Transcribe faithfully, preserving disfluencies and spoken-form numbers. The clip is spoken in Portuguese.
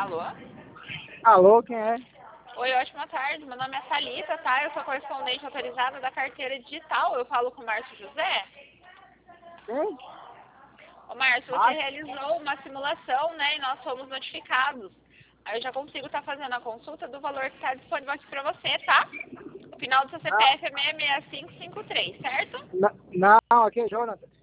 Alô? Alô, quem é? Oi, ótima tarde. Meu nome é Thalita, tá? Eu sou correspondente autorizada da carteira digital. Eu falo com o Márcio José. Quem? Ô, Márcio, você Ah, realizou uma simulação, né? E nós fomos notificados. Aí eu já consigo estar fazendo a consulta do valor que está disponível aqui para você, tá? O final do seu ah, C P F é seis seis cinco cinco três, certo? na- não, aqui é Jonathan.